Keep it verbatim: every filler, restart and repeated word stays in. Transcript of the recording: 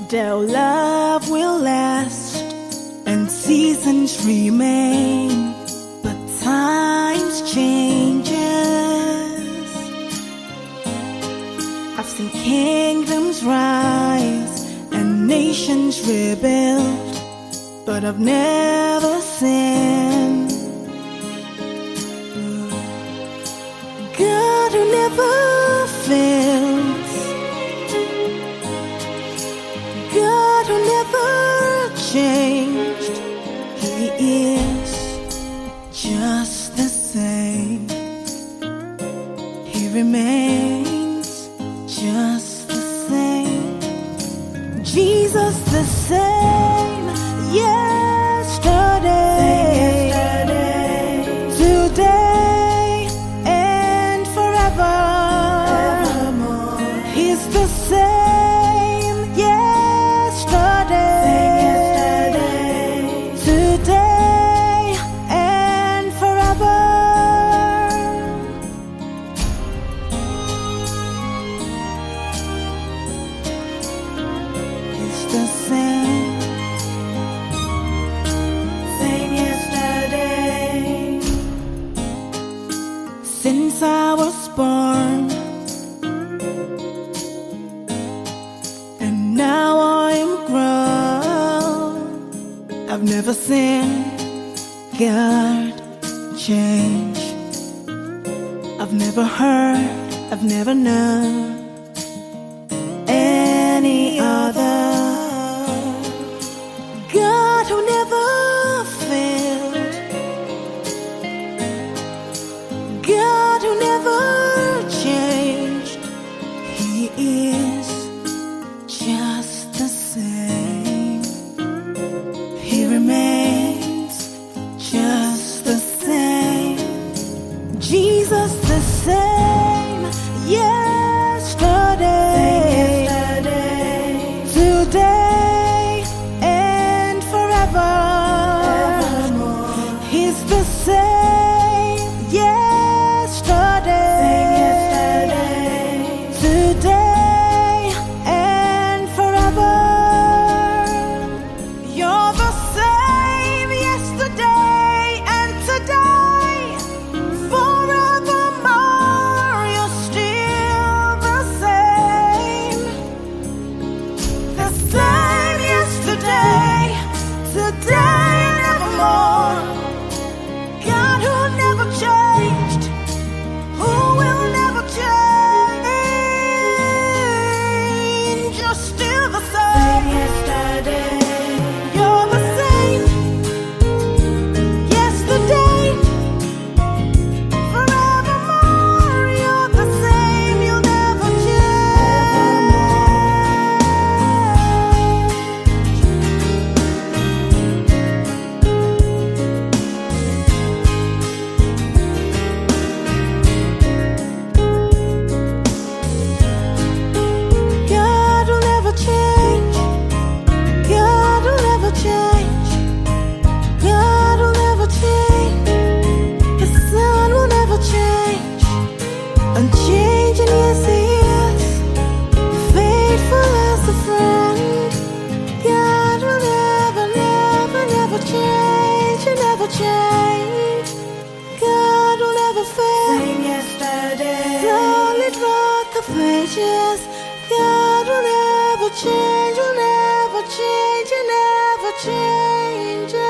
Their love will last and seasons remain, but times changes. I've seen kingdoms rise and nations rebuild, but I've never seen God who never fails, God who never changed. He is just the same. He remains just the same. Jesus the same yesterday, yesterday, today, and forever. Evermore. He's the same yesterday, same yesterday, today, and forever. He's the same, same yesterday. Since I was born, and now I am grown, I've never seen God change. I've never heard, I've never known any other God who never failed, God who never changed. He is just the same. He remains just the same. Jesus the same yesterday, yesterday, today, and forever. Evermore. He's the same yesterday, same yesterday, today, and forever. You're the same yesterday and today, forevermore. You're still the same, the same yesterday, today, and evermore. God who never changed, who will never change. You're still the same yesterday. You're the same yesterday, forevermore. You're the same, you'll never God will never change. God will never change. God will never change. His Son will never change. Unchanging, yes, He is. Faithful as a friend. God will never, never, never change. He'll never change. God will never fail. Same yesterday. Solid rock of ages. God will never change, will never change, will never change.